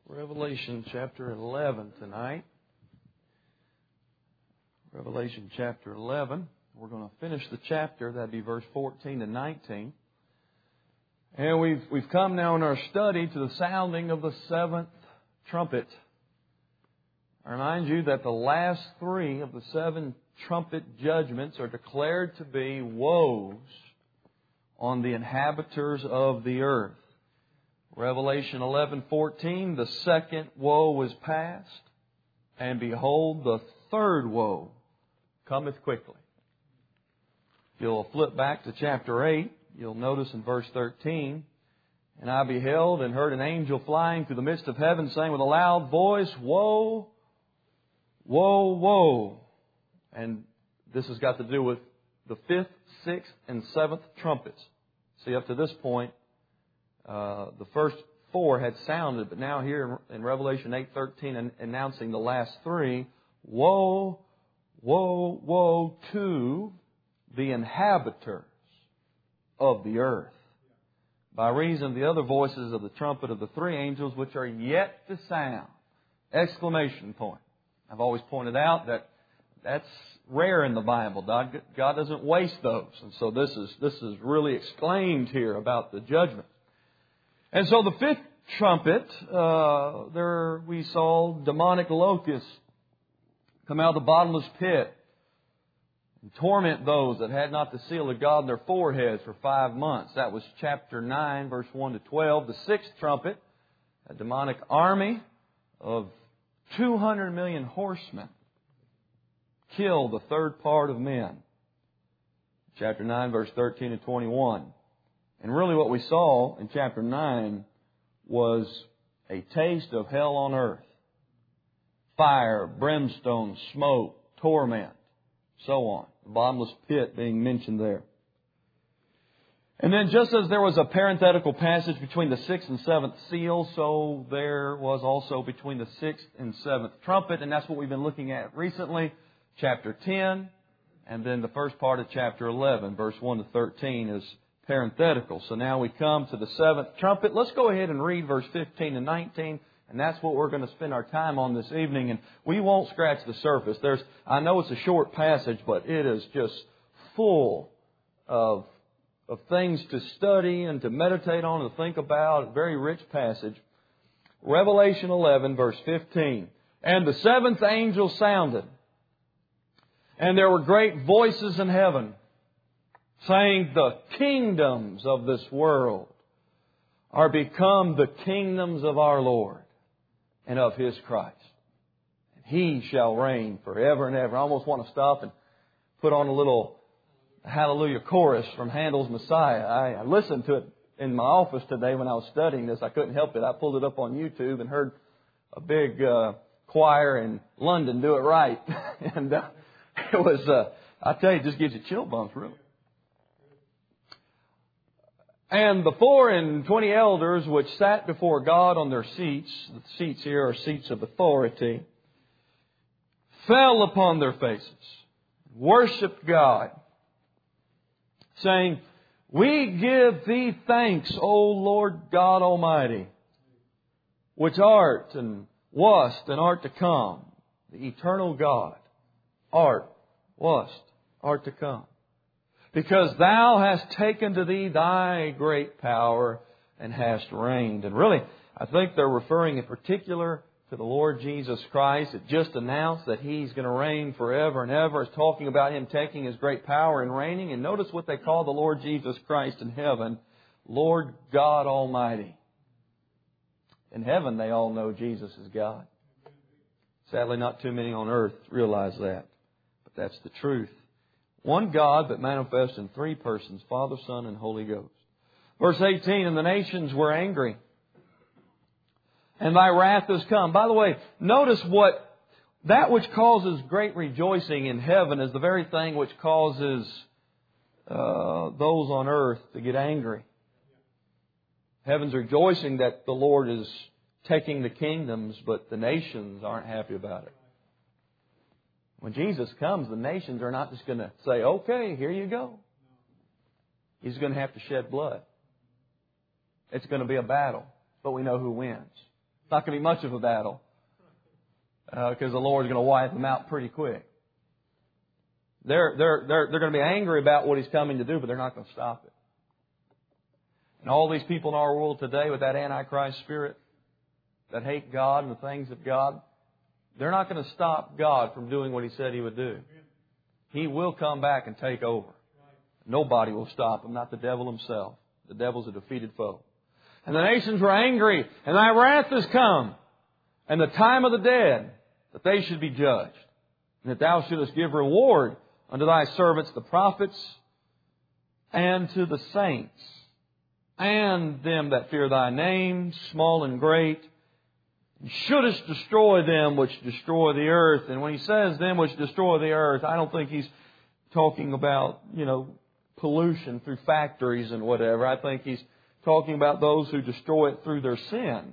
Revelation chapter 11 tonight. Revelation chapter 11. We're going to finish the chapter. That'd be verse 14 to 19. And we've come now in our study to the sounding of the seventh trumpet. I remind you that the last three of the seven trumpet judgments are declared to be woes on the inhabitants of the earth. Revelation 11:14, the second woe was past, and behold, the third woe cometh quickly. If you'll flip back to chapter 8, you'll notice in verse 13, and I beheld and heard an angel flying through the midst of heaven, saying with a loud voice, Woe, woe, woe. And this has got to do with the fifth, sixth, and seventh trumpets. See, up to this point, the first four had sounded, but now here in Revelation 8:13, announcing the last three, woe, woe, woe to the inhabitants of the earth, by reason of the other voices of the trumpet of the three angels which are yet to sound. Exclamation point. I've always pointed out that that's rare in the Bible. God doesn't waste those. And so this is really exclaimed here about the judgment. And so the fifth trumpet, there we saw demonic locusts come out of the bottomless pit and torment those that had not the seal of God in their foreheads for 5 months. That was chapter 9, verse 1 to 12. The sixth trumpet, a demonic army of 200 million horsemen killed the third part of men. Chapter 9, verse 13 to 21. And really what we saw in chapter 9 was a taste of hell on earth. Fire, brimstone, smoke, torment, so on. The bottomless pit being mentioned there. And then just as there was a parenthetical passage between the sixth and seventh seal, so there was also between the sixth and seventh trumpet. And that's what we've been looking at recently. Chapter 10 and then the first part of chapter 11, verse 1 to 13 is parenthetical. So now we come to the seventh trumpet. Let's go ahead and read verse 15 and 19. And that's what we're going to spend our time on this evening. And we won't scratch the surface. I know it's a short passage, but it is just full of things to study and to meditate on and to think about. A very rich passage. Revelation 11, verse 15. And the seventh angel sounded, and there were great voices in heaven, saying, The kingdoms of this world are become the kingdoms of our Lord and of His Christ. And He shall reign forever and ever. I almost want to stop and put on a little Hallelujah chorus from Handel's Messiah. I listened to it in my office today when I was studying this. I couldn't help it. I pulled it up on YouTube and heard a big choir in London do it right. And it was, I tell you, it just gives you chill bumps, really. And the 4 and 20 elders which sat before God on their seats, the seats here are seats of authority, fell upon their faces, worshipped God, saying, We give Thee thanks, O Lord God Almighty, which art and wast and art to come, the eternal God, art, wast, art to come. Because Thou hast taken to Thee Thy great power and hast reigned. And really, I think they're referring in particular to the Lord Jesus Christ. It just announced that He's going to reign forever and ever. It's talking about Him taking His great power and reigning. And notice what they call the Lord Jesus Christ in heaven, Lord God Almighty. In heaven, they all know Jesus is God. Sadly, not too many on earth realize that. But that's the truth. One God, but manifest in three persons, Father, Son, and Holy Ghost. Verse 18, And the nations were angry, and Thy wrath is come. By the way, notice that which causes great rejoicing in heaven is the very thing which causes those on earth to get angry. Heaven's rejoicing that the Lord is taking the kingdoms, but the nations aren't happy about it. When Jesus comes, the nations are not just going to say, okay, here you go. He's going to have to shed blood. It's going to be a battle, but we know who wins. It's not going to be much of a battle because the Lord's going to wipe them out pretty quick. They're going to be angry about what He's coming to do, but they're not going to stop it. And all these people in our world today with that Antichrist spirit that hate God and the things of God, they're not going to stop God from doing what He said He would do. He will come back and take over. Nobody will stop Him, not the devil himself. The devil's a defeated foe. And the nations were angry, and Thy wrath is come, and the time of the dead, that they should be judged, and that Thou shouldest give reward unto Thy servants the prophets, and to the saints, and them that fear Thy name, small and great, and shouldest destroy them which destroy the earth. And when He says them which destroy the earth, I don't think He's talking about, pollution through factories and whatever. I think He's talking about those who destroy it through their sin.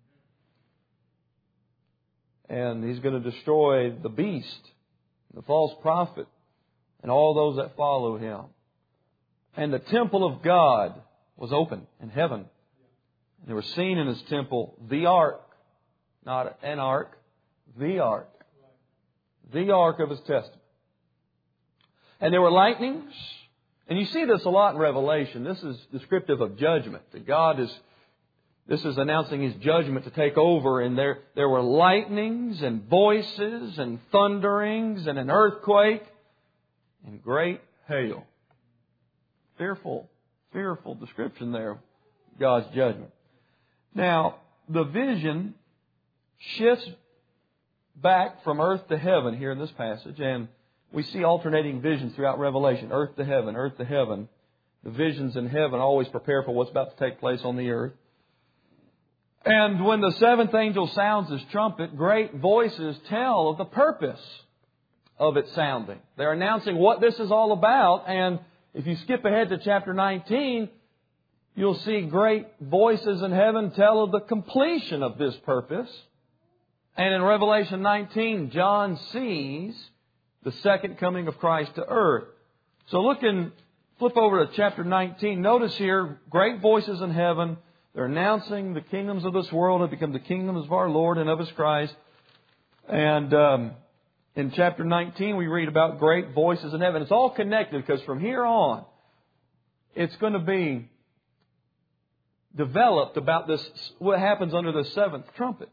And He's going to destroy the beast, the false prophet, and all those that follow him. And the temple of God was open in heaven. And they were seen in His temple the ark, not an ark, the ark. The ark of His testament. And there were lightnings. And you see this a lot in Revelation. This is descriptive of judgment. That this is announcing His judgment to take over. And there were lightnings and voices and thunderings and an earthquake and great hail. Fearful description there of God's judgment. Now, the vision shifts back from earth to heaven here in this passage. And we see alternating visions throughout Revelation. Earth to heaven, earth to heaven. The visions in heaven always prepare for what's about to take place on the earth. And when the seventh angel sounds his trumpet, great voices tell of the purpose of its sounding. They're announcing what this is all about. And if you skip ahead to chapter 19, you'll see great voices in heaven tell of the completion of this purpose. And in Revelation 19, John sees the second coming of Christ to earth. So flip over to chapter 19. Notice here, great voices in heaven. They're announcing the kingdoms of this world have become the kingdoms of our Lord and of His Christ. And in chapter 19, we read about great voices in heaven. It's all connected because from here on, it's going to be developed about this, what happens under the seventh trumpet.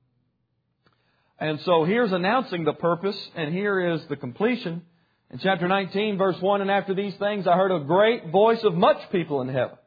And so here's announcing the purpose, and here is the completion. In chapter 19, verse 1, and after these things I heard a great voice of much people in heaven,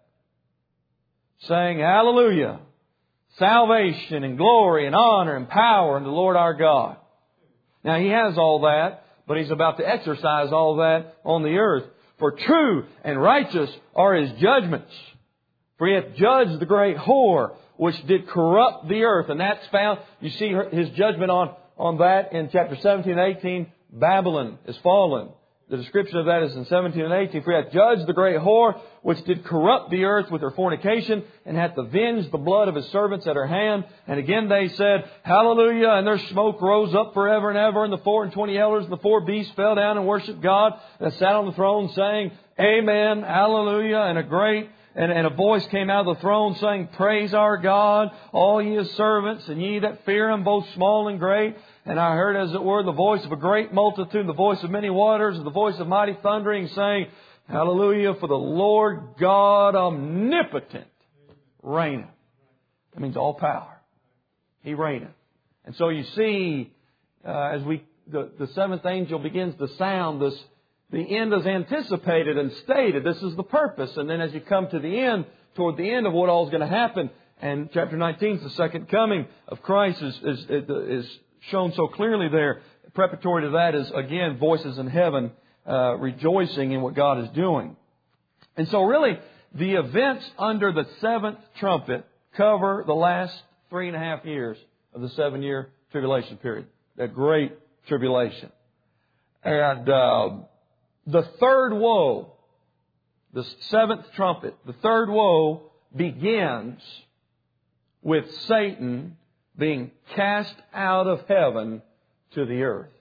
saying, Hallelujah! Salvation and glory and honor and power unto the Lord our God. Now He has all that, but He's about to exercise all that on the earth. For true and righteous are His judgments. For He hath judged the great whore, which did corrupt the earth. And that's found, you see His judgment on that in chapter 17 and 18. Babylon is fallen. The description of that is in 17 and 18. For He hath judged the great whore, which did corrupt the earth with her fornication, and hath avenged the blood of His servants at her hand. And again they said, Hallelujah! And their smoke rose up forever and ever. And the 24 elders and the 4 beasts fell down and worshipped God, and sat on the throne, saying, Amen, Hallelujah! And a voice came out of the throne saying, Praise our God, all ye His servants, and ye that fear Him, both small and great. And I heard, as it were, the voice of a great multitude, the voice of many waters, and the voice of mighty thundering, saying, Hallelujah, for the Lord God omnipotent reigneth. That means all power. He reigneth. And so you see, as the seventh angel begins to sound, the end is anticipated and stated. This is the purpose. And then as you come to the end, toward the end of what all is going to happen, and chapter 19 is the second coming of Christ is shown so clearly there. Preparatory to that is, again, voices in heaven rejoicing in what God is doing. And so really, the events under the seventh trumpet cover the last 3.5 years of the 7-year tribulation period. That great tribulation. And the third woe, the seventh trumpet, the third woe begins with Satan being cast out of heaven to the earth.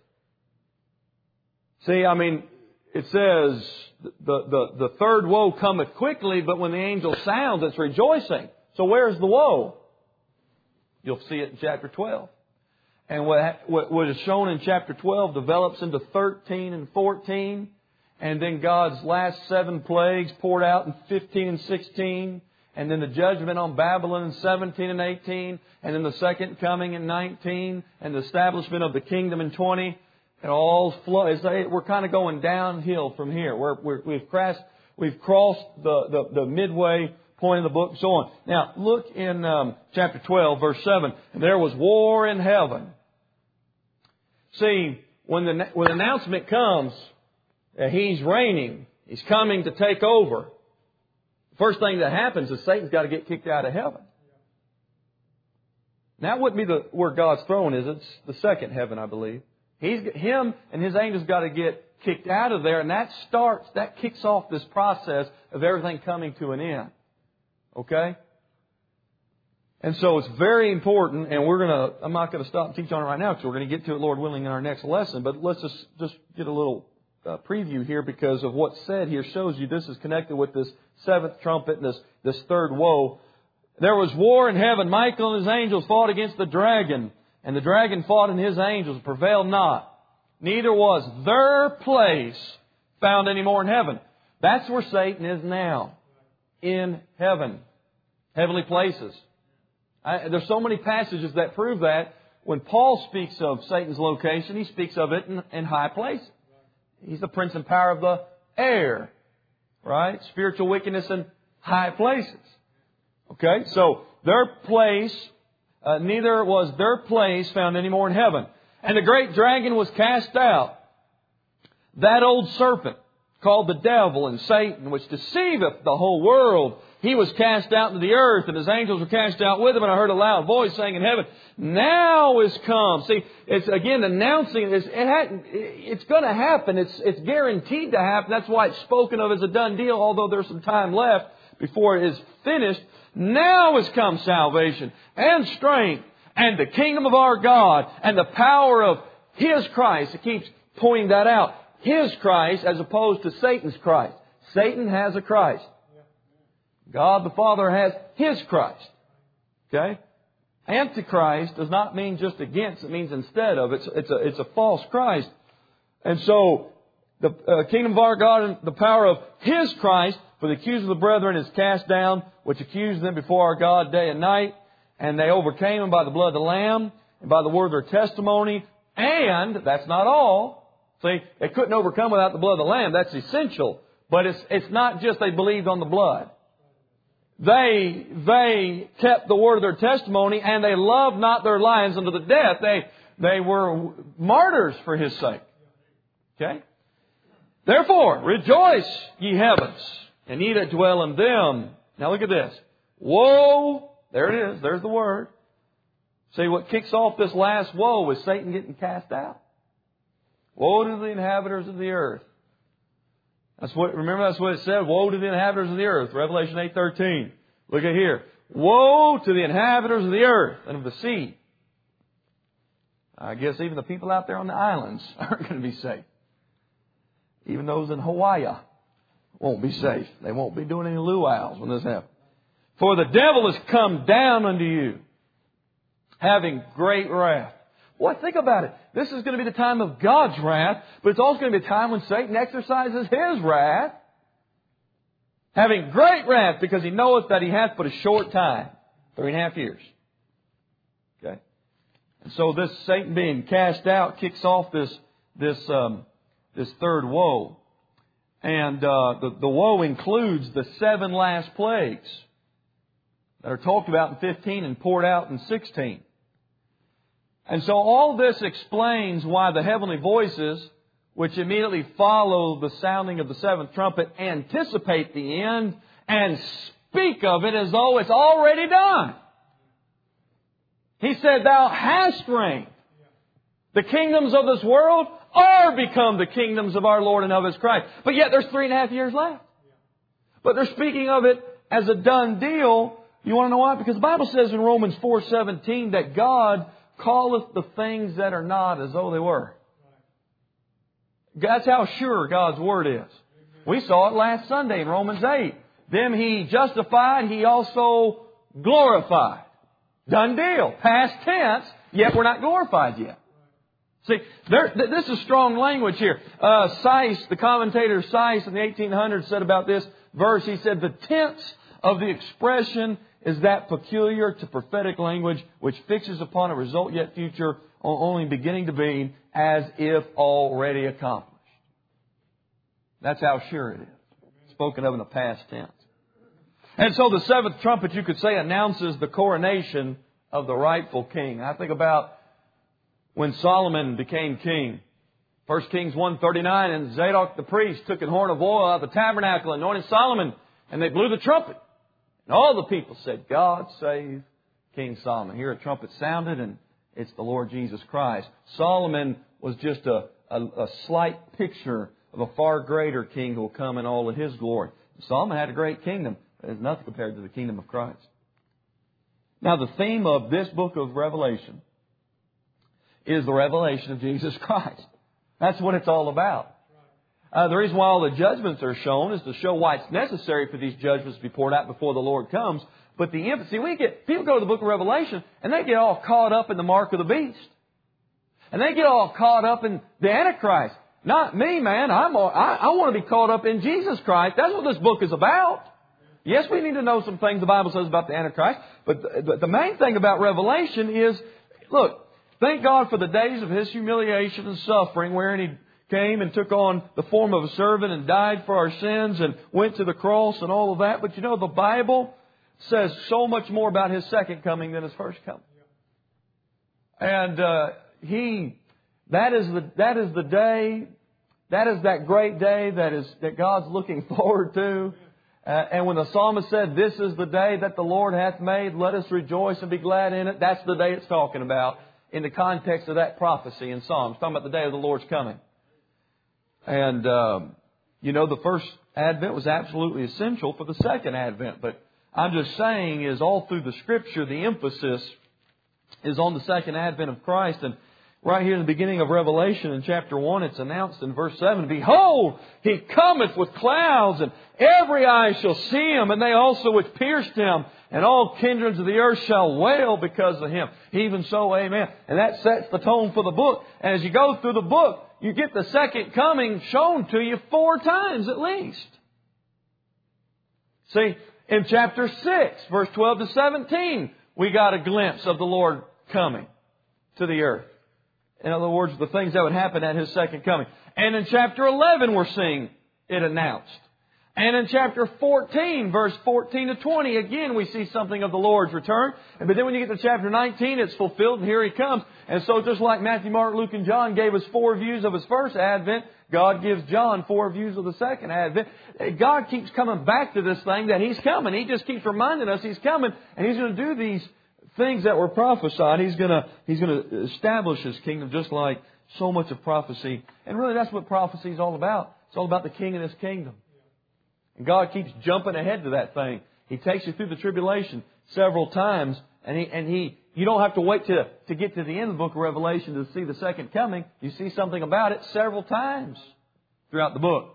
See, it says the third woe cometh quickly, but when the angel sounds, it's rejoicing. So where's the woe? You'll see it in chapter 12. And what is shown in chapter 12 develops into 13 and 14. And then God's last 7 plagues poured out in 15 and 16. And then the judgment on Babylon in 17 and 18. And then the second coming in 19. And the establishment of the kingdom in 20. It all flows. We're kind of going downhill from here. We've crossed the midway point of the book and so on. Now, look in chapter 12, verse 7. And there was war in heaven. See, when the announcement comes that He's reigning, He's coming to take over, the first thing that happens is Satan's got to get kicked out of heaven. Now, that wouldn't be where God's throne is. It's the second heaven, I believe. Him and His angels got to get kicked out of there, and that kicks off this process of everything coming to an end. Okay? And so it's very important, and I'm not going to stop and teach on it right now because we're going to get to it, Lord willing, in our next lesson. But let's just get a little preview here, because of what's said here shows you this is connected with this 7th trumpet and this third woe. There was war in heaven. Michael and his angels fought against the dragon, and the dragon fought and his angels, prevailed not. Neither was their place found any more in heaven. That's where Satan is now. In heaven. Heavenly places. There's so many passages that prove that. When Paul speaks of Satan's location, he speaks of it in high places. He's the prince and power of the air. Right? Spiritual wickedness in high places. Okay? So, their place, neither was their place found any more in heaven. And the great dragon was cast out. That old serpent, called the devil and Satan, which deceiveth the whole world. He was cast out into the earth, and his angels were cast out with him. And I heard a loud voice saying in heaven, now is come. See, it's again announcing this. It's going to happen. It's guaranteed to happen. That's why it's spoken of as a done deal, although there's some time left before it is finished. Now is come salvation and strength and the kingdom of our God and the power of His Christ. It keeps pointing that out. His Christ as opposed to Satan's Christ. Satan has a Christ. God the Father has His Christ. Okay? Antichrist does not mean just against. It means instead of. It's a false Christ. And so, the kingdom of our God and the power of His Christ, for the accuser of the brethren is cast down, which accused them before our God day and night. And they overcame Him by the blood of the Lamb and by the word of their testimony. And, that's not all. See, they couldn't overcome without the blood of the Lamb. That's essential. But it's not just they believed on the blood. They kept the word of their testimony, and they loved not their lives unto the death. They were martyrs for His sake. Okay? Therefore, rejoice, ye heavens, and ye that dwell in them. Now look at this. Woe, there it is, there's the word. See, what kicks off this last woe is Satan getting cast out. Woe to the inhabitants of the earth. Remember that's what it said. Woe to the inhabitants of the earth. Revelation 8:13. Look at here. Woe to the inhabitants of the earth and of the sea. I guess even the people out there on the islands aren't going to be safe. Even those in Hawaii won't be safe. They won't be doing any luau's when this happens. For the devil has come down unto you, having great wrath. Well, think about it. This is going to be the time of God's wrath, but it's also going to be a time when Satan exercises his wrath, having great wrath, because he knoweth that he hath but a short time, 3.5 years. Okay, and so this Satan being cast out kicks off this third woe, and the woe includes the 7 last plagues that are talked about in 15 and poured out in 16. And so all this explains why the heavenly voices, which immediately follow the sounding of the 7th trumpet, anticipate the end and speak of it as though it's already done. He said, Thou hast reigned. The kingdoms of this world are become the kingdoms of our Lord and of His Christ. But yet there's 3.5 years left. But they're speaking of it as a done deal. You want to know why? Because the Bible says in Romans 4:17 that God calleth the things that are not as though they were. That's how sure God's Word is. We saw it last Sunday in Romans 8. Them He justified, He also glorified. Done deal. Past tense, yet we're not glorified yet. See, this is strong language here. Seiss, the commentator Seiss in the 1800s said about this verse, he said, the tense of the expression is that peculiar to prophetic language which fixes upon a result yet future, only beginning to be, as if already accomplished. That's how sure it is. Spoken of in the past tense. And so the seventh trumpet, you could say, announces the coronation of the rightful king. I think about when Solomon became king. 1 Kings 1:39, and Zadok the priest took an horn of oil out of the tabernacle and anointed Solomon, and they blew the trumpet. And all the people said, God save King Solomon. Here a trumpet sounded, and it's the Lord Jesus Christ. Solomon was just a slight picture of a far greater king who will come in all of his glory. Solomon had a great kingdom, but it's nothing compared to the kingdom of Christ. Now the theme of this book of Revelation is the revelation of Jesus Christ. That's what it's all about. The reason why all the judgments are shown is to show why it's necessary for these judgments to be poured out before the Lord comes. But the emphasis, people go to the book of Revelation and they get all caught up in the mark of the beast. And they get all caught up in the Antichrist. Not me, man. I want to be caught up in Jesus Christ. That's what this book is about. Yes, we need to know some things the Bible says about the Antichrist. But the main thing about Revelation is, look, thank God for the days of His humiliation and suffering, wherein He came and took on the form of a servant and died for our sins and went to the cross and all of that. But you know, the Bible says so much more about His second coming than His first coming. And that is the day, that is that great day that God's looking forward to. And when the psalmist said, this is the day that the Lord hath made, let us rejoice and be glad in it. That's the day it's talking about in the context of that prophecy in Psalms. It's talking about the day of the Lord's coming. And, the first advent was absolutely essential for the second advent. But I'm just saying is all through the Scripture, the emphasis is on the second advent of Christ. And right here in the beginning of Revelation in chapter 1, it's announced in verse 7, Behold, He cometh with clouds, and every eye shall see Him, and they also which pierced Him, and all kindreds of the earth shall wail because of Him. Even so, amen. And that sets the tone for the book. And as you go through the book, you get the second coming shown to you 4 times at least. See, in chapter 6, verse 12 to 17, we got a glimpse of the Lord coming to the earth. In other words, the things that would happen at His second coming. And in chapter 11, we're seeing it announced. And in chapter 14, verse 14 to 20, again, we see something of the Lord's return. But then when you get to chapter 19, it's fulfilled, and here He comes. And so just like Matthew, Mark, Luke, and John gave us 4 views of His first advent, God gives John 4 views of the second advent. God keeps coming back to this thing that He's coming. He just keeps reminding us He's coming, and He's going to do these things that were prophesied. He's going to establish His kingdom just like so much of prophecy. And really that's what prophecy is all about. It's all about the King and His kingdom. And God keeps jumping ahead to that thing. He takes you through the tribulation several times, and you don't have to wait to get to the end of the book of Revelation to see the second coming. You see something about it several times throughout the book.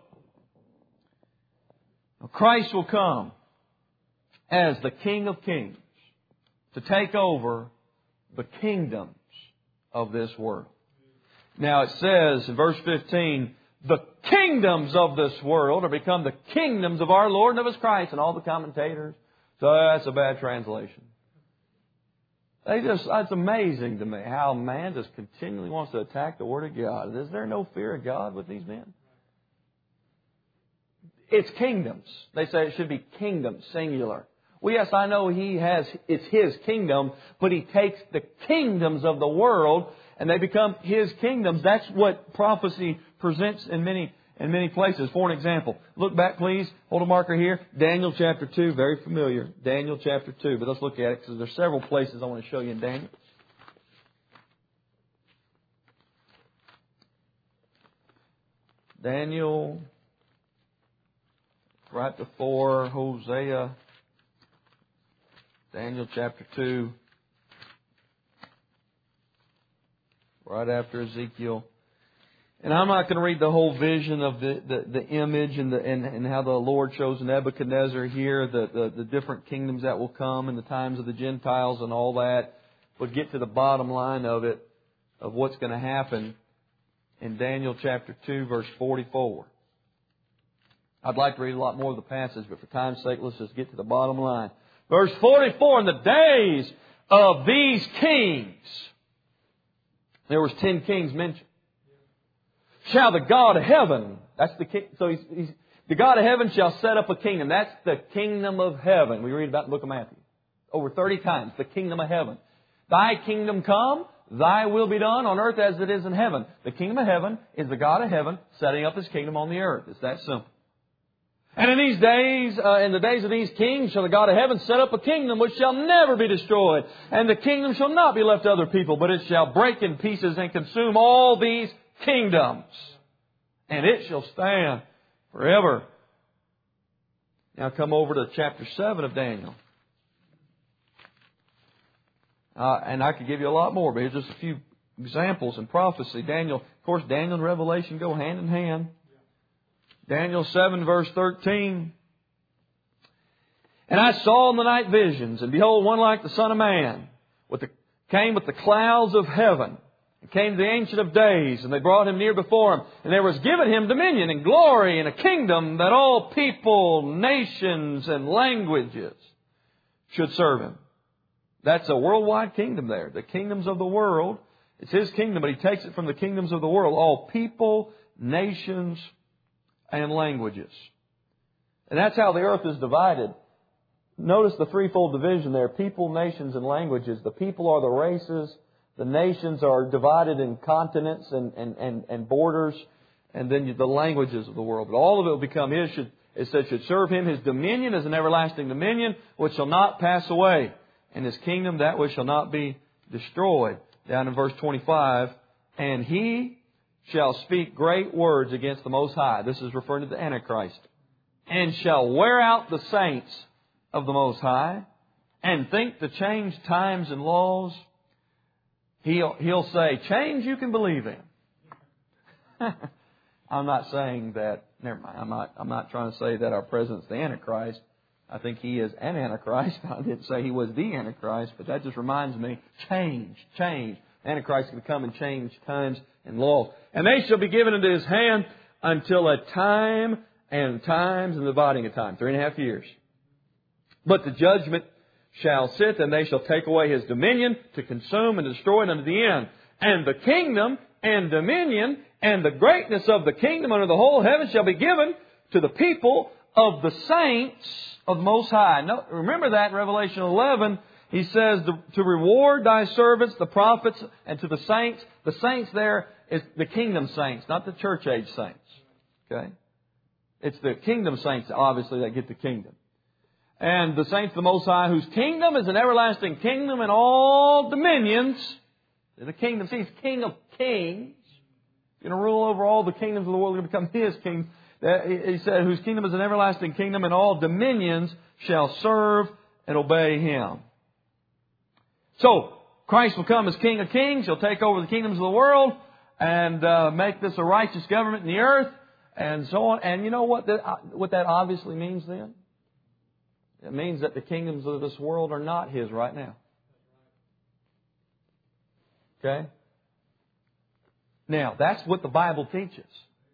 Now, Christ will come as the King of Kings to take over the kingdoms of this world. Now it says in verse 15, the kingdoms of this world are become the kingdoms of our Lord and of His Christ. And all the commentators, so that's a bad translation. It's amazing to me how man just continually wants to attack the Word of God. Is there no fear of God with these men? It's kingdoms. They say it should be kingdoms, singular. Well, yes, I know it's His kingdom, but He takes the kingdoms of the world and they become His kingdoms. That's what prophecy presents in many places. For an example, look back please, hold a marker here, Daniel chapter 2, very familiar, Daniel chapter 2, but let's look at it because there's several places I want to show you in Daniel. Daniel, right before Hosea, Daniel chapter 2, right after Ezekiel. And I'm not going to read the whole vision of the image and how the Lord shows Nebuchadnezzar here, the different kingdoms that will come in the times of the Gentiles and all that. But get to the bottom line of it, of what's going to happen in Daniel chapter 2, verse 44. I'd like to read a lot more of the passage, but for time's sake, let's just get to the bottom line. Verse 44, in the days of these kings, there was 10 kings mentioned, shall the God of heaven, that's the king, so he's the God of heaven shall set up a kingdom. That's the kingdom of heaven. We read about in the book of Matthew. Over 30 times, the kingdom of heaven. Thy kingdom come, thy will be done on earth as it is in heaven. The kingdom of heaven is the God of heaven setting up His kingdom on the earth. It's that simple. And in these days, in the days of these kings, shall the God of heaven set up a kingdom which shall never be destroyed. And the kingdom shall not be left to other people, but it shall break in pieces and consume all these kingdoms. And it shall stand forever. Now come over to chapter 7 of Daniel. And I could give you a lot more, but here's just a few examples in prophecy. Daniel and Revelation go hand in hand. Daniel 7 verse 13. And I saw in the night visions, and behold, one like the Son of Man, came with the clouds of heaven, and came to the Ancient of Days, and they brought Him near before Him. And there was given Him dominion and glory and a kingdom that all people, nations, and languages should serve Him. That's a worldwide kingdom there. The kingdoms of the world, it's His kingdom, but He takes it from the kingdoms of the world. All people, nations, and languages. And that's how the earth is divided. Notice the threefold division there. People, nations, and languages. The people are the races. The nations are divided in continents and borders. And then the languages of the world. But all of it will become His. It said should serve Him. His dominion is an everlasting dominion which shall not pass away. And His kingdom that which shall not be destroyed. Down in verse 25. And He shall speak great words against the Most High. This is referring to the Antichrist. And shall wear out the saints of the Most High, and think to change times and laws. He'll say, change you can believe in. I'm not saying that, never mind, I'm not trying to say that our president's the Antichrist. I think he is an Antichrist. I didn't say he was the Antichrist, but that just reminds me, change. Antichrist can come and change times and laws. And they shall be given into His hand until a time and times and dividing of time. 3.5 years. But the judgment shall sit, and they shall take away His dominion to consume and destroy it unto the end. And the kingdom and dominion and the greatness of the kingdom under the whole heaven shall be given to the people of the saints of the Most High. Now, remember that in Revelation 11. He says to reward Thy servants, the prophets, and to the saints. The saints there is the kingdom saints, not the church age saints. Okay? It's the kingdom saints, obviously, that get the kingdom. And the saints of the Most High, whose kingdom is an everlasting kingdom, and all dominions. The kingdom, see, He's King of kings. He's going to rule over all the kingdoms of the world. He's going to become His king. He said, whose kingdom is an everlasting kingdom, and all dominions shall serve and obey Him. So, Christ will come as King of kings. He'll take over the kingdoms of the world and make this a righteous government in the earth and so on. And you know what that obviously means then? It means that the kingdoms of this world are not His right now. Okay? Now, that's what the Bible teaches.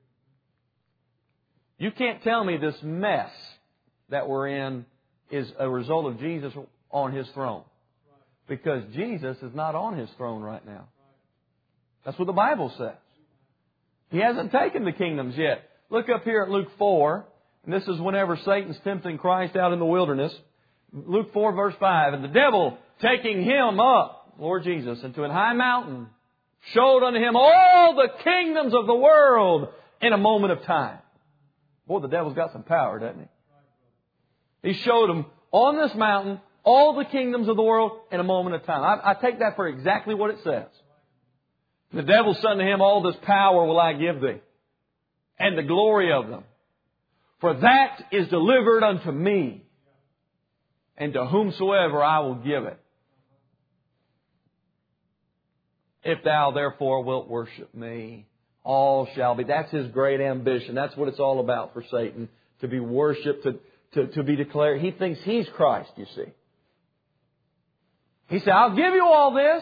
You can't tell me this mess that we're in is a result of Jesus on His throne. Because Jesus is not on His throne right now. That's what the Bible says. He hasn't taken the kingdoms yet. Look up here at Luke 4. And this is whenever Satan's tempting Christ out in the wilderness. Luke 4 verse 5. And the devil taking Him up, Lord Jesus, into an high mountain, showed unto Him all the kingdoms of the world in a moment of time. Boy, the devil's got some power, doesn't he? He showed Him on this mountain all the kingdoms of the world in a moment of time. I take that for exactly what it says. The devil said unto Him, all this power will I give thee, and the glory of them. For that is delivered unto me, and to whomsoever I will give it. If thou therefore wilt worship me, All shall be. That's his great ambition. That's what it's all about for Satan. To be worshipped, to be declared. He thinks he's Christ, you see. He said, I'll give you all this.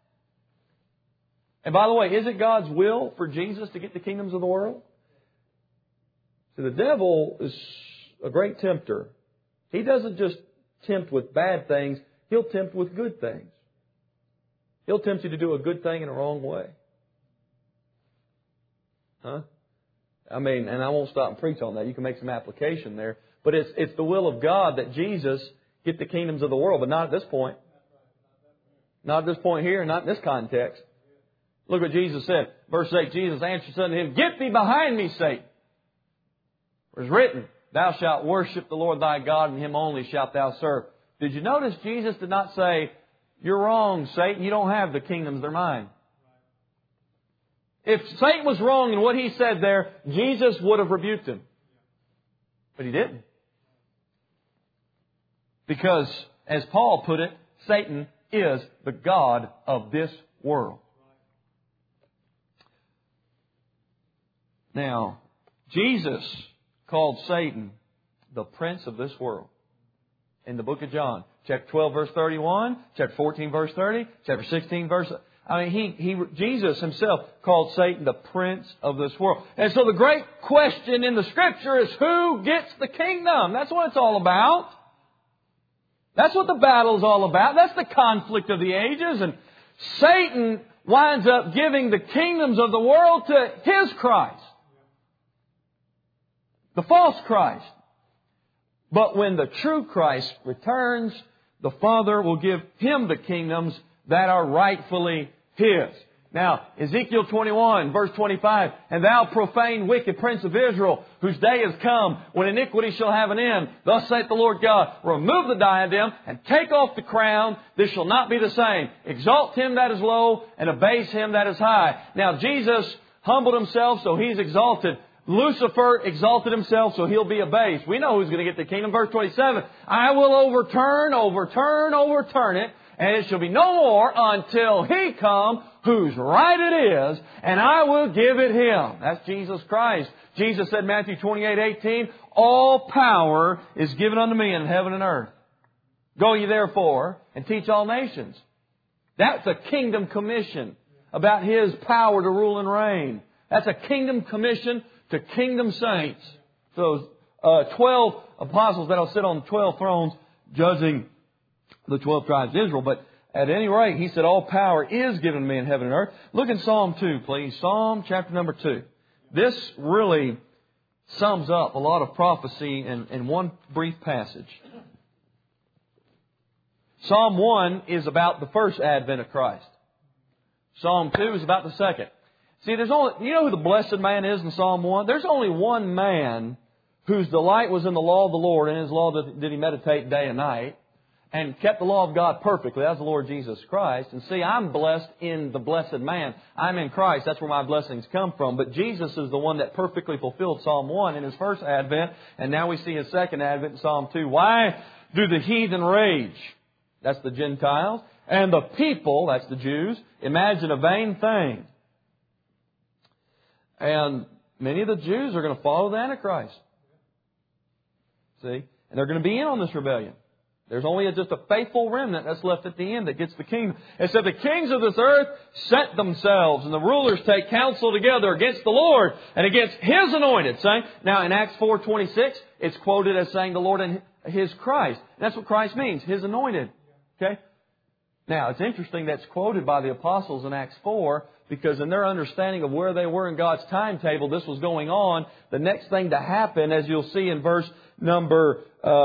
And by the way, is it God's will for Jesus to get the kingdoms of the world? So the devil is a great tempter. He doesn't just tempt with bad things. He'll tempt with good things. He'll tempt you to do a good thing in a wrong way. Huh? I mean, and I won't stop and preach on that. You can make some application there. But it's the will of God that Jesus get the kingdoms of the world, but not at this point. Not at this point here, not in this context. Look what Jesus said. Verse 8, Jesus answered unto him, Get thee behind me, Satan. For it is written, Thou shalt worship the Lord thy God, and Him only shalt thou serve. Did you notice Jesus did not say, You're wrong, Satan. You don't have the kingdoms, they're mine. If Satan was wrong in what he said there, Jesus would have rebuked him. But He didn't. Because, as Paul put it, Satan is the god of this world. Now, Jesus called Satan the prince of this world in the book of John. Chapter 12, verse 31, chapter 14, verse 30, chapter 16, verse... Jesus Himself called Satan the prince of this world. And so the great question in the Scripture is who gets the kingdom? That's what it's all about. That's what the battle is all about. That's the conflict of the ages. And Satan winds up giving the kingdoms of the world to his Christ. The false Christ. But when the true Christ returns, the Father will give Him the kingdoms that are rightfully His. Now, Ezekiel 21, verse 25, And thou profane wicked prince of Israel, whose day is come, when iniquity shall have an end. Thus saith the Lord God, Remove the diadem, and take off the crown. This shall not be the same. Exalt him that is low, and abase him that is high. Now, Jesus humbled Himself, so He's exalted. Lucifer exalted himself, so he'll be abased. We know who's going to get the kingdom. Verse 27, I will overturn it, and it shall be no more until He come, whose right it is, and I will give it Him. That's Jesus Christ. Jesus said, Matthew 28:18, All power is given unto me in heaven and earth. Go ye therefore and teach all nations. That's a kingdom commission about His power to rule and reign. That's a kingdom commission to kingdom saints. So 12 apostles that will sit on the 12 thrones judging the 12 tribes of Israel. But at any rate, He said, all power is given me in heaven and earth. Look in Psalm 2, please. Psalm chapter number 2. This really sums up a lot of prophecy in one brief passage. Psalm 1 is about the first advent of Christ. Psalm 2 is about the second. See, you know who the blessed man is in Psalm 1? There's only one man whose delight was in the law of the Lord, and His law did he meditate day and night, and kept the law of God perfectly. That's the Lord Jesus Christ. And see, I'm blessed in the blessed man. I'm in Christ. That's where my blessings come from. But Jesus is the one that perfectly fulfilled Psalm 1 in His first advent, and now we see His second advent in Psalm 2. Why do the heathen rage? That's the Gentiles. And the people, that's the Jews, imagine a vain thing. And many of the Jews are going to follow the Antichrist. See? And they're going to be in on this rebellion. There's only just a faithful remnant that's left at the end that gets the kingdom. It said the kings of this earth set themselves, and the rulers take counsel together against the Lord and against His anointed. Saying, now in Acts 4:26, it's quoted as saying the Lord and His Christ. And that's what Christ means, His anointed. Okay? Now, it's interesting that's quoted by the apostles in Acts 4, because in their understanding of where they were in God's timetable, this was going on. The next thing to happen, as you'll see in verse number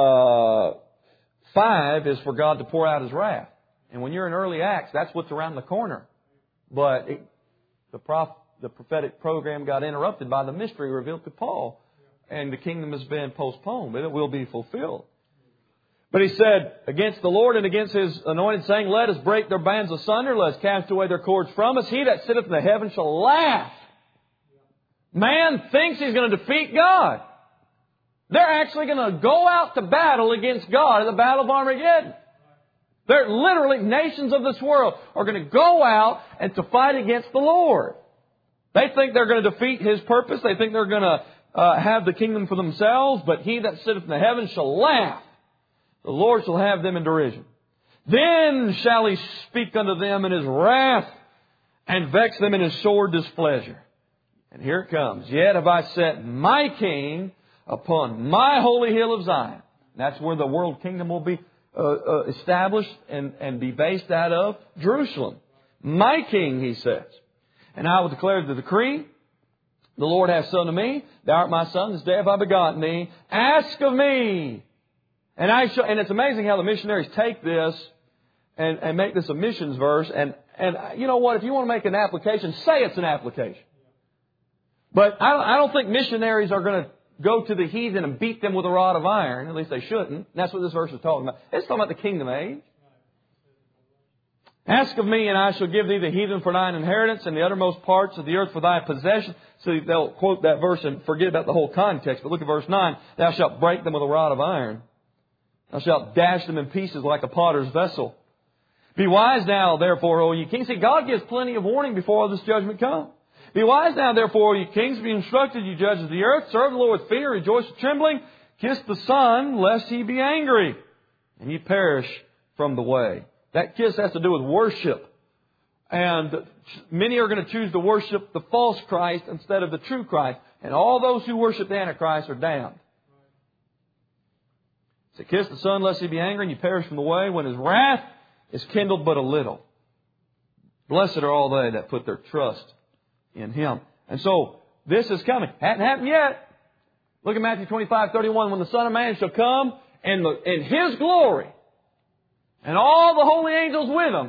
5, is for God to pour out His wrath. And when you're in early Acts, that's what's around the corner. But the prophetic program got interrupted by the mystery revealed to Paul. And the kingdom has been postponed, but it will be fulfilled. But he said, against the Lord and against His anointed, saying, Let us break their bands asunder, let us cast away their cords from us. He that sitteth in the heavens shall laugh. Man thinks he's going to defeat God. They're actually going to go out to battle against God in the battle of Armageddon. They're literally, nations of this world are going to go out and to fight against the Lord. They think they're going to defeat His purpose. They think they're going to have the kingdom for themselves. But He that sitteth in the heavens shall laugh. The Lord shall have them in derision. Then shall He speak unto them in His wrath, and vex them in His sore displeasure. And here it comes. Yet have I set my King upon my holy hill of Zion. That's where the world kingdom will be established and be based out of Jerusalem. My King, He says. And I will declare the decree. The Lord hath said unto me, Thou art my Son, this day have I begotten thee. Ask of me. And it's amazing how the missionaries take this and make this a missions verse. And you know what? If you want to make an application, say it's an application. But I don't think missionaries are going to go to the heathen and beat them with a rod of iron. At least they shouldn't. And that's what this verse is talking about. It's talking about the kingdom age. Ask of me, and I shall give thee the heathen for thine inheritance, and the uttermost parts of the earth for thy possession. So they'll quote that verse and forget about the whole context. But look at verse 9. Thou shalt break them with a rod of iron. Thou shalt dash them in pieces like a potter's vessel. Be wise now, therefore, O ye kings. See, God gives plenty of warning before all this judgment comes. Be wise now, therefore, O ye kings. Be instructed, ye judges of the earth. Serve the Lord with fear. Rejoice with trembling. Kiss the Son, lest He be angry, and ye perish from the way. That kiss has to do with worship. And many are going to choose to worship the false Christ instead of the true Christ. And all those who worship the Antichrist are damned. So kiss the Son, lest He be angry, and you perish from the way, when His wrath is kindled but a little. Blessed are all they that put their trust in Him. And so, this is coming. Hadn't happened yet. Look at Matthew 25:31. When the Son of Man shall come in His glory, and all the holy angels with Him,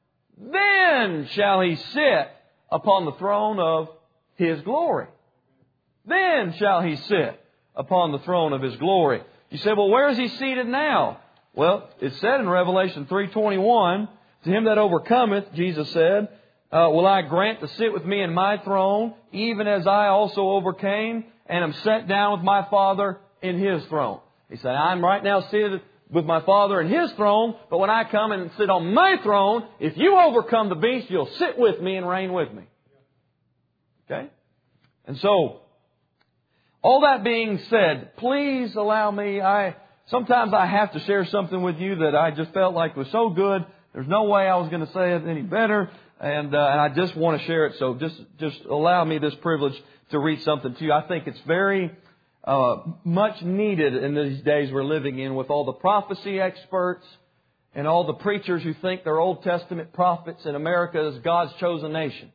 then shall He sit upon the throne of His glory. Then shall He sit upon the throne of His glory. You say, well, where is He seated now? Well, it said in Revelation 3:21, to him that overcometh, Jesus said, will I grant to sit with me in my throne, even as I also overcame, and am set down with my Father in His throne. He said, I'm right now seated with my Father in His throne, but when I come and sit on my throne, if you overcome the beast, you'll sit with me and reign with me. Okay? And so, all that being said, please allow me, sometimes I have to share something with you that I just felt like was so good, there's no way I was going to say it any better, and I just want to share it, so just allow me this privilege to read something to you. I think it's very much needed in these days we're living in, with all the prophecy experts and all the preachers who think they're Old Testament prophets in America as God's chosen nation.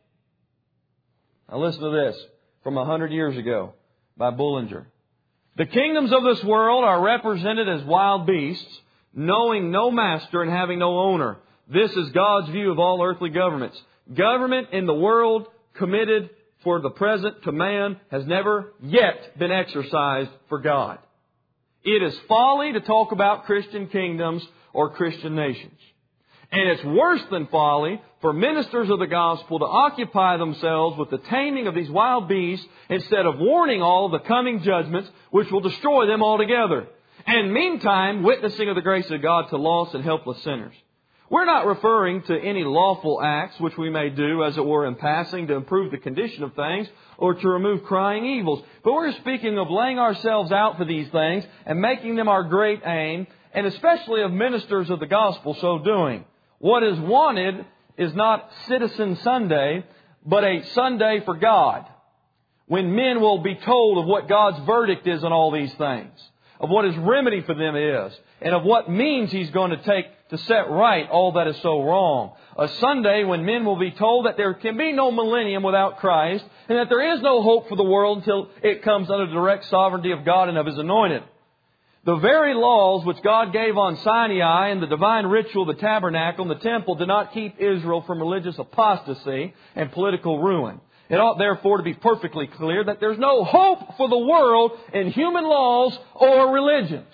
Now listen to this from 100 years ago by Bullinger. The kingdoms of this world are represented as wild beasts, knowing no master and having no owner. This is God's view of all earthly governments. Government in the world committed for the present to man has never yet been exercised for God. It is folly to talk about Christian kingdoms or Christian nations. And it's worse than folly for ministers of the gospel to occupy themselves with the taming of these wild beasts instead of warning all of the coming judgments which will destroy them altogether. And meantime, witnessing of the grace of God to lost and helpless sinners. We're not referring to any lawful acts which we may do, as it were, in passing to improve the condition of things or to remove crying evils. But we're speaking of laying ourselves out for these things and making them our great aim, and especially of ministers of the gospel so doing. What is wanted is not Citizen Sunday, but a Sunday for God, when men will be told of what God's verdict is on all these things, of what His remedy for them is, and of what means He's going to take to set right all that is so wrong. A Sunday when men will be told that there can be no millennium without Christ, and that there is no hope for the world until it comes under the direct sovereignty of God and of His anointed. The very laws which God gave on Sinai and the divine ritual of the tabernacle and the temple did not keep Israel from religious apostasy and political ruin. It ought therefore to be perfectly clear that there's no hope for the world in human laws or religions.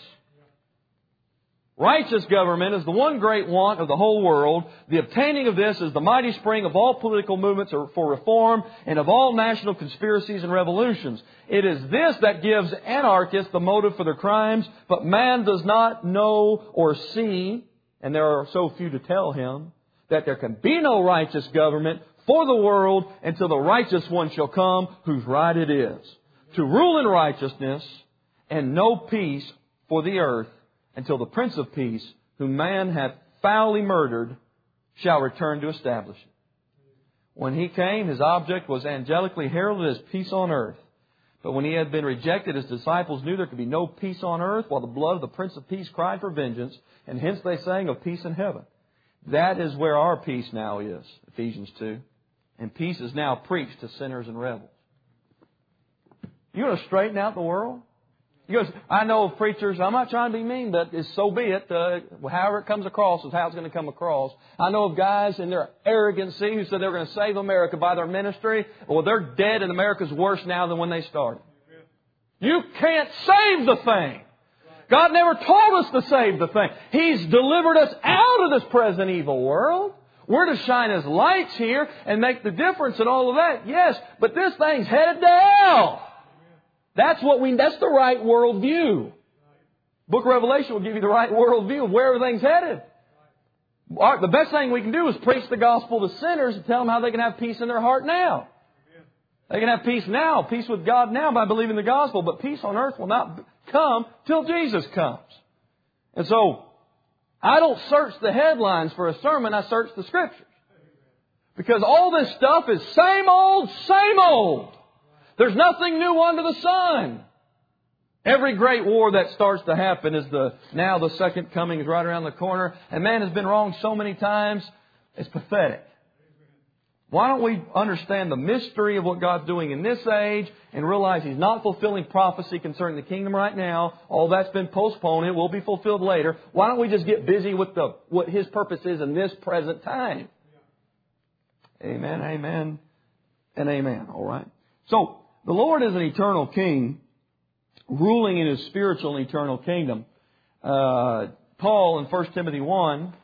Righteous government is the one great want of the whole world. The obtaining of this is the mighty spring of all political movements for reform and of all national conspiracies and revolutions. It is this that gives anarchists the motive for their crimes, but man does not know or see, and there are so few to tell him, that there can be no righteous government for the world until the righteous one shall come, whose right it is, to rule in righteousness and no peace for the earth until the Prince of Peace, whom man hath foully murdered, shall return to establish it. When He came, His object was angelically heralded as peace on earth. But when He had been rejected, His disciples knew there could be no peace on earth, while the blood of the Prince of Peace cried for vengeance, and hence they sang of peace in heaven. That is where our peace now is, Ephesians 2. And peace is now preached to sinners and rebels. You want to straighten out the world? You go, I know of preachers, I'm not trying to be mean, but so be it. However it comes across is how it's going to come across. I know of guys in their arrogancy who said they were going to save America by their ministry. Well, they're dead and America's worse now than when they started. You can't save the thing. God never told us to save the thing. He's delivered us out of this present evil world. We're to shine as lights here and make the difference in all of that. Yes, but this thing's headed to hell. That's the right worldview. Book of Revelation will give you the right worldview of where everything's headed. The best thing we can do is preach the gospel to sinners and tell them how they can have peace in their heart now. They can have peace now, peace with God now by believing the gospel, but peace on earth will not come till Jesus comes. And so, I don't search the headlines for a sermon, I search the Scriptures. Because all this stuff is same old, same old. There's nothing new under the sun. Every great war that starts to happen is now the second coming is right around the corner. And man has been wrong so many times, it's pathetic. Why don't we understand the mystery of what God's doing in this age and realize He's not fulfilling prophecy concerning the kingdom right now. All that's been postponed. It will be fulfilled later. Why don't we just get busy with what His purpose is in this present time? Amen, amen, and amen. All right. So, the Lord is an eternal King, ruling in His spiritual and eternal kingdom. Paul in 1 Timothy 1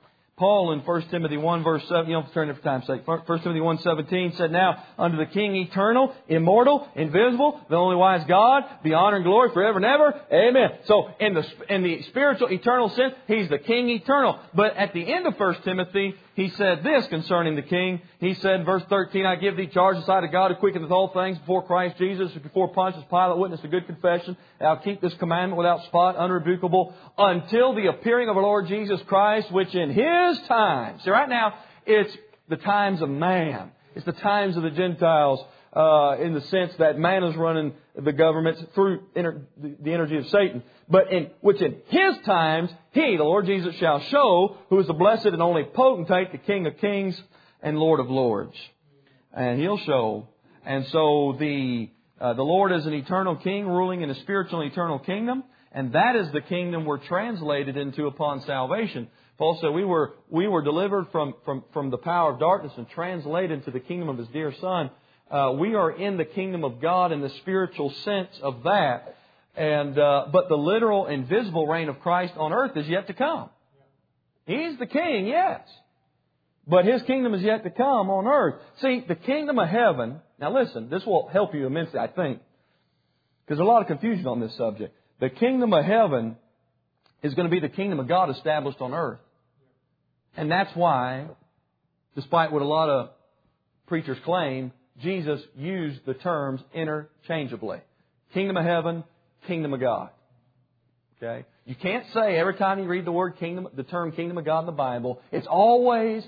verse 7, you don't have to turn it for time's sake. 1 Timothy 1:17 said, Now unto the King eternal, immortal, invisible, the only wise God, be honor and glory forever and ever. Amen. So in the spiritual, eternal sense, He's the King eternal. But at the end of 1 Timothy, he said this concerning the King. He said, verse 13, I give thee charge in the sight of God who quickeneth all things before Christ Jesus, before Pontius Pilate, witness a good confession. Thou keep this commandment without spot, unrebukable, until the appearing of our Lord Jesus Christ, which in His time. See, right now, it's the times of man. It's the times of the Gentiles, in the sense that man is running the governments through the energy of Satan. But which in His times, He, the Lord Jesus, shall show, who is the blessed and only potentate, the King of kings and Lord of lords. And He'll show. And so the Lord is an eternal King, ruling in a spiritual and eternal kingdom. And that is the kingdom we're translated into upon salvation. Paul said we were delivered from the power of darkness and translated into the kingdom of His dear Son. We are in the kingdom of God in the spiritual sense of that. And but the literal and visible reign of Christ on earth is yet to come. He's the King, yes. But His kingdom is yet to come on earth. See, the kingdom of heaven... Now listen, this will help you immensely, I think. Because there's a lot of confusion on this subject. The kingdom of heaven is going to be the kingdom of God established on earth. And that's why, despite what a lot of preachers claim, Jesus used the terms interchangeably. Kingdom of heaven, kingdom of God. Okay? You can't say every time you read the word kingdom, the term kingdom of God in the Bible, it's always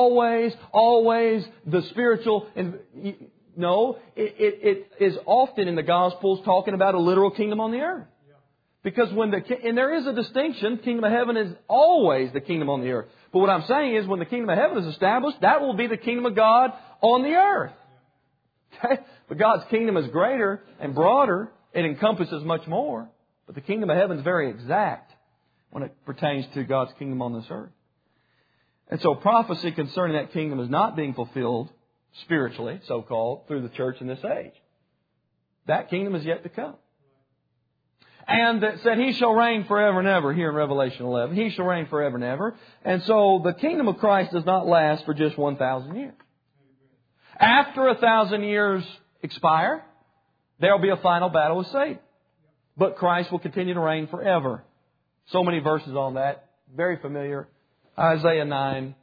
the spiritual. No, it is often in the Gospels talking about a literal kingdom on the earth. Because and there is a distinction, kingdom of heaven is always the kingdom on the earth. But what I'm saying is when the kingdom of heaven is established, that will be the kingdom of God on the earth. Okay? But God's kingdom is greater and broader. It encompasses much more. But the kingdom of heaven is very exact when it pertains to God's kingdom on this earth. And so prophecy concerning that kingdom is not being fulfilled spiritually, so-called, through the church in this age. That kingdom is yet to come. And that said, He shall reign forever and ever, here in Revelation 11. He shall reign forever and ever. And so the kingdom of Christ does not last for just 1,000 years. After 1,000 years expire, there will be a final battle with Satan. But Christ will continue to reign forever. So many verses on that. Very familiar. Isaiah 9,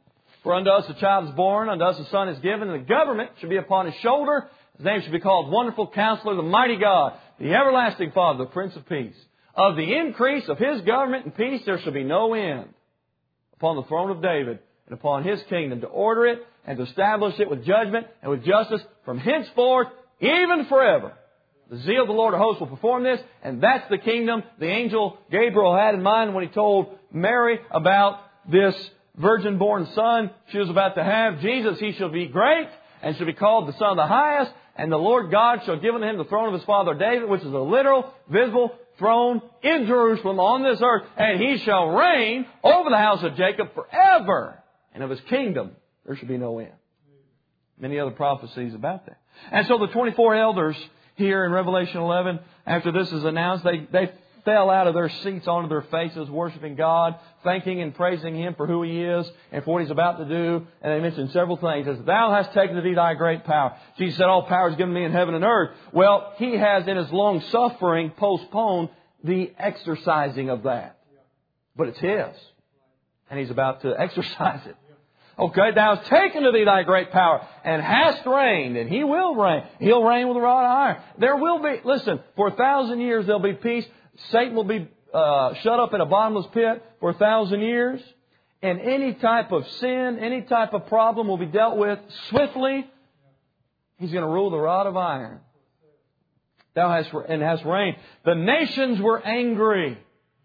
For unto us a child is born, unto us a son is given, and the government shall be upon his shoulder. His name shall be called Wonderful Counselor, the Mighty God, the Everlasting Father, the Prince of Peace. Of the increase of His government and peace there shall be no end upon the throne of David and upon His kingdom, to order it and to establish it with judgment and with justice from henceforth, even forever. The zeal of the Lord of hosts will perform this, and that's the kingdom the angel Gabriel had in mind when he told Mary about this virgin-born son she was about to have. Jesus, He shall be great and shall be called the Son of the Highest, and the Lord God shall give unto Him the throne of His father David, which is a literal, visible throne in Jerusalem on this earth, and He shall reign over the house of Jacob forever, and of His kingdom there shall be no end. Many other prophecies about that. And so the 24 elders here in Revelation 11, after this is announced, they fell out of their seats onto their faces, worshiping God, thanking and praising Him for who He is and for what He's about to do. And they mentioned several things. As Thou hast taken to Thee Thy great power. Jesus said, all power is given me in heaven and earth. Well, He has in His long suffering postponed the exercising of that. But it's His. And He's about to exercise it. Okay, Thou hast taken to Thee Thy great power and hast reigned, and He will reign. He'll reign with a rod of iron. There will be, listen, for 1,000 years there'll be peace. Satan will be shut up in a bottomless pit for 1,000 years. And any type of sin, any type of problem will be dealt with swiftly. He's going to rule the rod of iron. Thou hast reigned. The nations were angry.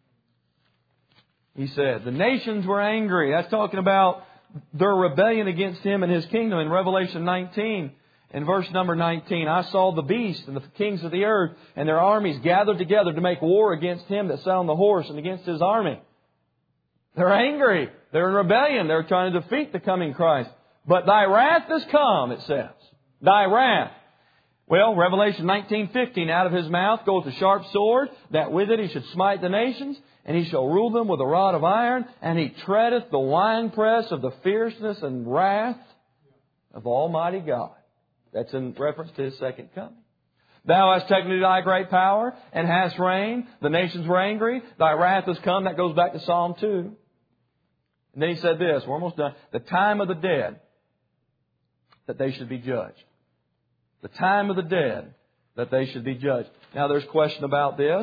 He said, the nations were angry. That's talking about their rebellion against Him and His kingdom. In Revelation 19, in verse number 19, I saw the beast and the kings of the earth and their armies gathered together to make war against Him that sat on the horse and against His army. They're angry. They're in rebellion. They're trying to defeat the coming Christ. But Thy wrath is come, it says. Thy wrath. Well, Revelation 19:15, out of His mouth goeth a sharp sword, that with it He should smite the nations, and He shall rule them with a rod of iron, and He treadeth the winepress of the fierceness and wrath of Almighty God. That's in reference to His second coming. Thou hast taken to Thy great power, and hast reigned. The nations were angry. Thy wrath has come. That goes back to Psalm 2. And then He said this, we're almost done. The time of the dead, that they should be judged. The time of the dead, that they should be judged. Now there's question about this.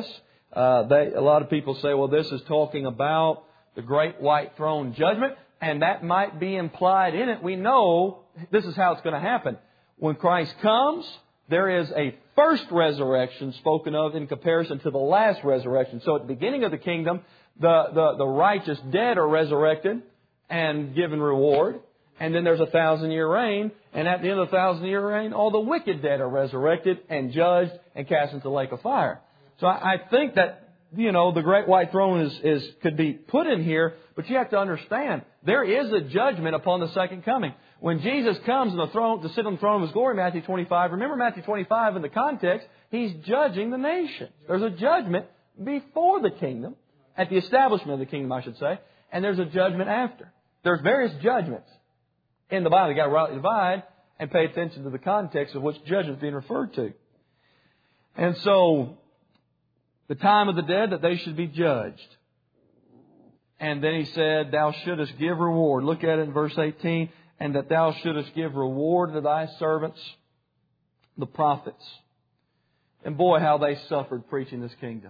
A lot of people say, well, this is talking about the great white throne judgment, and that might be implied in it. We know this is how it's going to happen. When Christ comes, there is a first resurrection spoken of in comparison to the last resurrection. So at the beginning of the kingdom, the righteous dead are resurrected and given reward. And then there's a 1,000-year reign. And at the end of the 1,000-year reign, all the wicked dead are resurrected and judged and cast into the lake of fire. So I think that, the great white throne could be put in here. But you have to understand, there is a judgment upon the second coming. When Jesus comes on the throne to sit on the throne of His glory, Matthew 25, remember Matthew 25 in the context, He's judging the nations. There's a judgment before the kingdom, at the establishment of the kingdom, I should say, and there's a judgment after. There's various judgments in the Bible. You've got to rightly divide and pay attention to the context of which judgment is being referred to. And so, the time of the dead, that they should be judged. And then He said, Thou shouldest give reward. Look at it in verse 18. And that Thou shouldest give reward to Thy servants, the prophets. And boy, how they suffered preaching this kingdom.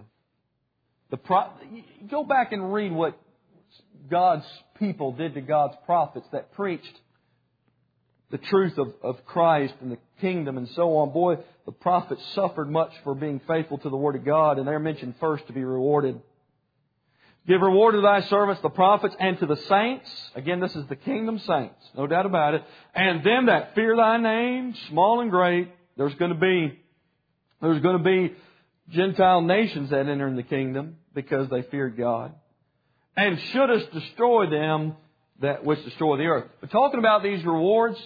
Go back and read what God's people did to God's prophets that preached the truth of Christ and the kingdom and so on. Boy, the prophets suffered much for being faithful to the Word of God, and they're mentioned first to be rewarded. Give reward to Thy servants, the prophets, and to the saints. Again, this is the kingdom saints, no doubt about it. And them that fear Thy name, small and great. There's going to be Gentile nations that enter in the kingdom because they feared God. And shouldest destroy them that which destroy the earth. But talking about these rewards,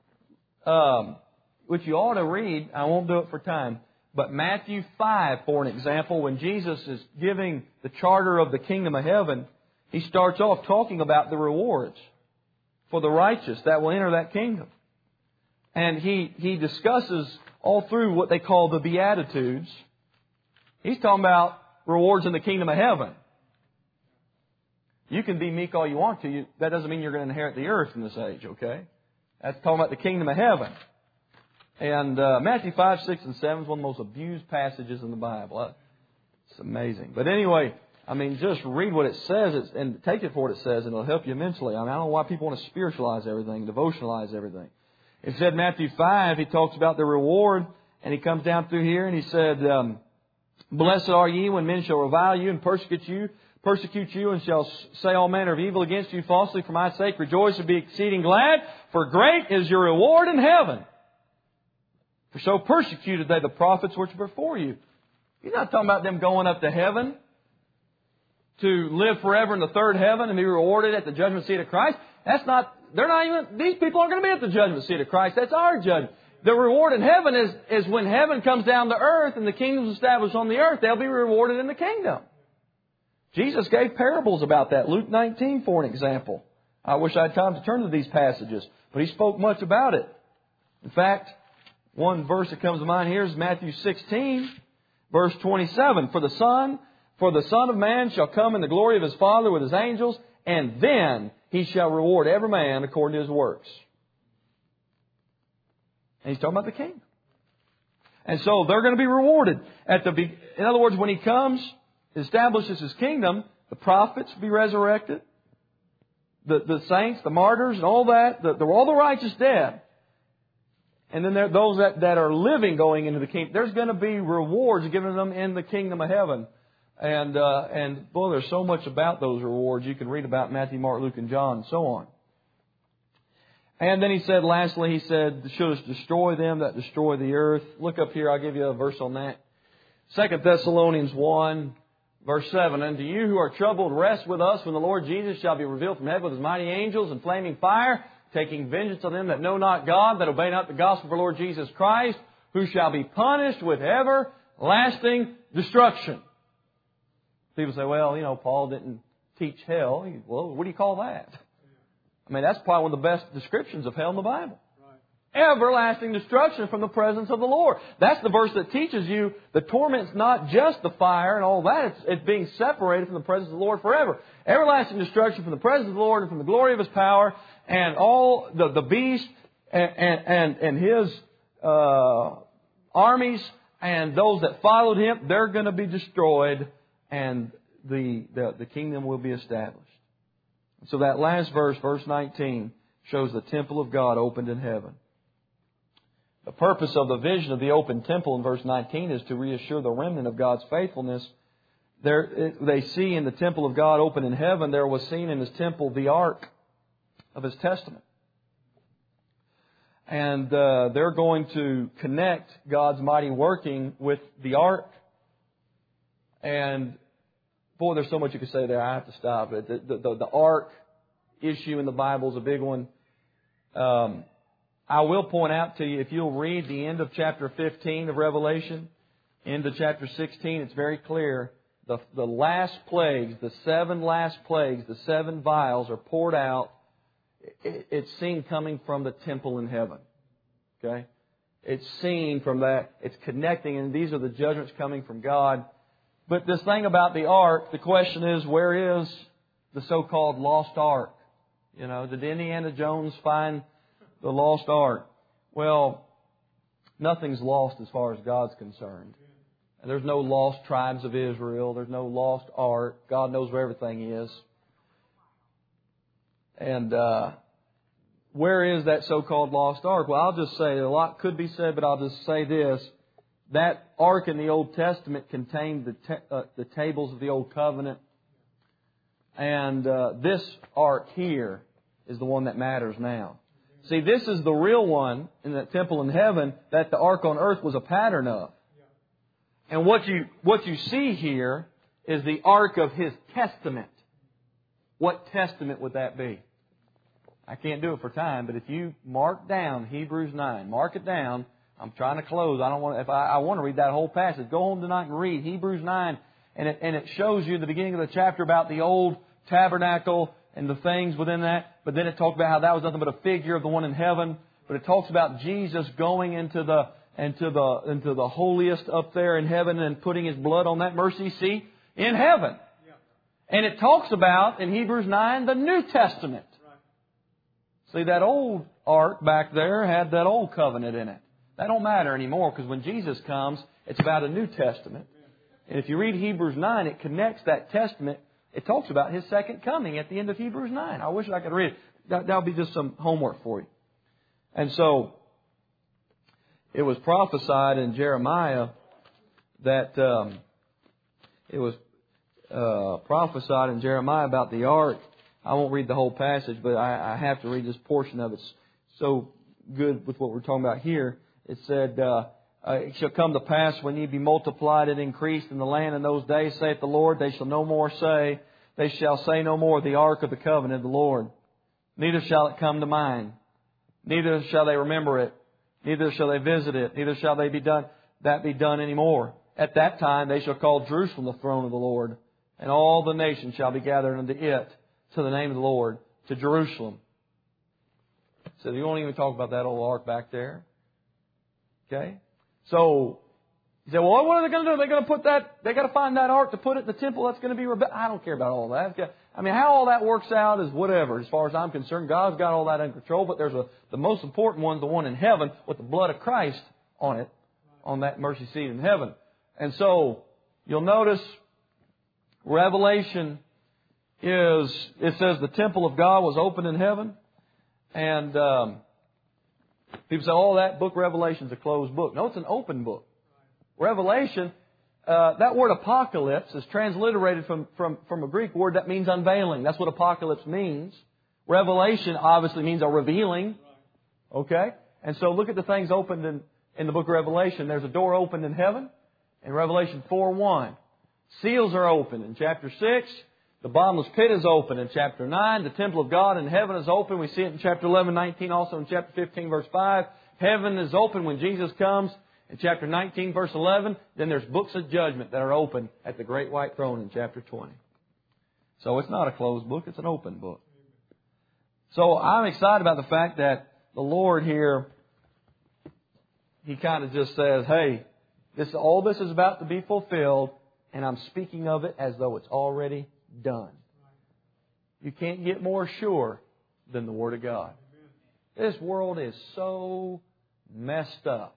which you ought to read, I won't do it for time. But Matthew 5, for an example, when Jesus is giving the charter of the kingdom of heaven, He starts off talking about the rewards for the righteous that will enter that kingdom. And He discusses all through what they call the Beatitudes. He's talking about rewards in the kingdom of heaven. You can be meek all you want to. That doesn't mean you're going to inherit the earth in this age, okay? That's talking about the kingdom of heaven. And Matthew 5, 6, and 7 is one of the most abused passages in the Bible. It's amazing. But anyway, I mean, just read what it says and take it for what it says, and it'll help you immensely. I mean, I don't know why people want to spiritualize everything, devotionalize everything. It said Matthew 5, he talks about the reward, and he comes down through here, and he said, Blessed are ye when men shall revile you and persecute you, and shall say all manner of evil against you falsely for my sake. Rejoice and be exceeding glad, for great is your reward in heaven. For so persecuted they the prophets which were before you. He's not talking about them going up to heaven to live forever in the third heaven and be rewarded at the judgment seat of Christ. These people aren't going to be at the judgment seat of Christ. That's our judgment. The reward in heaven is when heaven comes down to earth and the kingdom's established on the earth, they'll be rewarded in the kingdom. Jesus gave parables about that. Luke 19, for an example. I wish I had time to turn to these passages, but He spoke much about it. In fact, one verse that comes to mind here is Matthew 16, verse 27. For the Son of Man shall come in the glory of His Father with His angels, and then He shall reward every man according to his works. And He's talking about the kingdom. And so they're going to be rewarded. In other words, when He comes, establishes His kingdom, the prophets will be resurrected, the saints, the martyrs, and all that, all the righteous dead. And then there are those that are living going into the kingdom. There's going to be rewards given them in the kingdom of heaven. And boy, there's so much about those rewards you can read about in Matthew, Mark, Luke, and John, and so on. And then He said, lastly, He said, shouldest destroy them that destroy the earth. Look up here, I'll give you a verse on that. 2 Thessalonians 1, verse 7. Unto you who are troubled, rest with us when the Lord Jesus shall be revealed from heaven with His mighty angels in flaming fire, taking vengeance on them that know not God, that obey not the gospel of our Lord Jesus Christ, who shall be punished with everlasting destruction. People say, well, Paul didn't teach hell. Well, what do you call that? I mean, that's probably one of the best descriptions of hell in the Bible. Right. Everlasting destruction from the presence of the Lord. That's the verse that teaches you the torment's not just the fire and all that. It's being separated from the presence of the Lord forever. Everlasting destruction from the presence of the Lord and from the glory of His power, and all the beast and his armies and those that followed him, they're going to be destroyed, and the kingdom will be established. So that last verse, verse 19, shows the temple of God opened in heaven. The purpose of the vision of the open temple in verse 19 is to reassure the remnant of God's faithfulness. They see in the temple of God open in heaven, there was seen in His temple the ark of His testament. And they're going to connect God's mighty working with the ark. And boy, there's so much you could say there. I have to stop. The ark issue in the Bible is a big one. I will point out to you, if you'll read the end of chapter 15 of Revelation, into chapter 16, it's very clear. The last plagues, the 7 last plagues, the 7 vials are poured out. It's seen coming from the temple in heaven. Okay? It's seen from that. It's connecting, and these are the judgments coming from God. But this thing about the ark, the question is, where is the so-called lost ark? Did Indiana Jones find the lost ark? Well, nothing's lost as far as God's concerned. There's no lost tribes of Israel. There's no lost ark. God knows where everything is. And where is that so-called lost ark? Well, I'll just say, a lot could be said, but I'll just say this. That ark in the Old Testament contained the tables of the Old Covenant. And this ark here is the one that matters now. See, this is the real one in that temple in heaven that the ark on earth was a pattern of. And what you see here is the ark of His testament. What testament would that be? I can't do it for time, but if you mark down Hebrews 9, mark it down. I'm trying to close. I want to read that whole passage. Go home tonight and read Hebrews 9, and it shows you the beginning of the chapter about the old tabernacle and the things within that. But then it talks about how that was nothing but a figure of the one in heaven. But it talks about Jesus going into the holiest up there in heaven and putting His blood on that mercy seat in heaven. And it talks about, in Hebrews 9, the New Testament. See, that old ark back there had that old covenant in it. That don't matter anymore, because when Jesus comes, it's about a New Testament. And if you read Hebrews 9, it connects that testament. It talks about His second coming at the end of Hebrews 9. I wish I could read it. That'll be just some homework for you. And so, it was prophesied in Jeremiah that prophesied in Jeremiah about the ark. I won't read the whole passage, but I have to read this portion of it. It's so good with what we're talking about here. It said, it shall come to pass when ye be multiplied and increased in the land in those days, saith the Lord, they shall say no more the ark of the covenant of the Lord. Neither shall it come to mind. Neither shall they remember it. Neither shall they visit it. Neither shall they be done any more. At that time they shall call Jerusalem the throne of the Lord, and all the nations shall be gathered unto it, to the name of the Lord, to Jerusalem. So you won't even talk about that old ark back there. Okay? So, you say, well, what are they going to do? They're going to put that, they got to find that ark to put it in the temple. That's going to be I don't care about all that. I mean, how all that works out is whatever. As far as I'm concerned, God's got all that under control. But there's the most important one, the one in heaven, with the blood of Christ on it, on that mercy seat in heaven. And so, you'll notice, Revelation it says the temple of God was open in heaven. And people say, oh, that book Revelation is a closed book. No, it's an open book. Revelation, that word apocalypse is transliterated from a Greek word that means unveiling. That's what apocalypse means. Revelation obviously means a revealing. Okay? And so look at the things opened in the book of Revelation. There's a door opened in heaven in Revelation 4:1. Seals are open in chapter 6. The bottomless pit is open in chapter 9. The temple of God in heaven is open. We see it in chapter 11, 19, also in chapter 15, verse 5. Heaven is open when Jesus comes. In chapter 19, verse 11, then there's books of judgment that are open at the great white throne in chapter 20. So it's not a closed book, it's an open book. So I'm excited about the fact that the Lord here, He kind of just says, hey, all this is about to be fulfilled, and I'm speaking of it as though it's already done. You can't get more sure than the Word of God. This world is so messed up.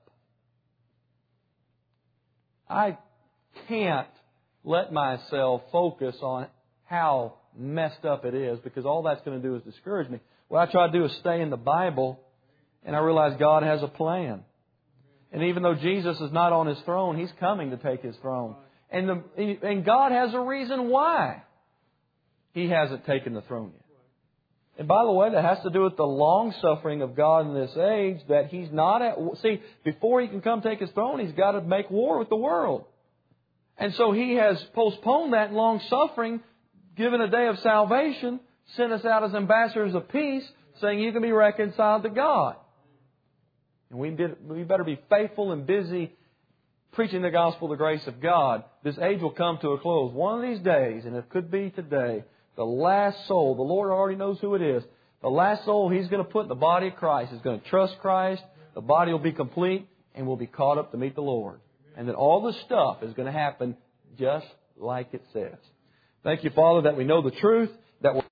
I can't let myself focus on how messed up it is, because all that's going to do is discourage me. What I try to do is stay in the Bible, and I realize God has a plan. And even though Jesus is not on His throne, He's coming to take His throne. And God has a reason why He hasn't taken the throne yet. And by the way, that has to do with the long-suffering of God in this age, that He's not see, before He can come take His throne, He's got to make war with the world. And so He has postponed that long-suffering, given a day of salvation, sent us out as ambassadors of peace, saying you can be reconciled to God. And we better be faithful and busy preaching the gospel of the grace of God. This age will come to a close. One of these days, and it could be today, the last soul, the Lord already knows who it is, the last soul He's going to put in the body of Christ is going to trust Christ, the body will be complete, and will be caught up to meet the Lord. And that all this stuff is going to happen just like it says. Thank you, Father, that we know the truth, that we're